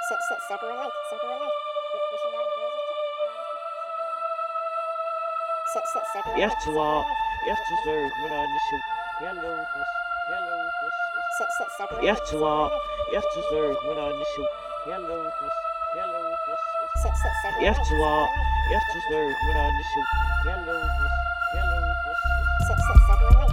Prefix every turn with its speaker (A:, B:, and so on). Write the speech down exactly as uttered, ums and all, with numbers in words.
A: Circle of life, circle of life. Wishing down girls with circle of
B: Yes,
A: life,
B: to
A: circle
B: all.
A: of life.
B: Yes, to serve when on the show. Hello, this. Hello, this.
A: Circle of
B: Yes,
A: life,
B: to
A: circle of
B: all.
A: life.
B: Yes, to serve when on the show. Hello, this. Hello, this.
A: Circle of
B: Yes,
A: life,
B: to
A: circle
B: all.
A: of life.
B: Yes, to serve when on the show. Hello, this. Hello, this.
A: Circle of life.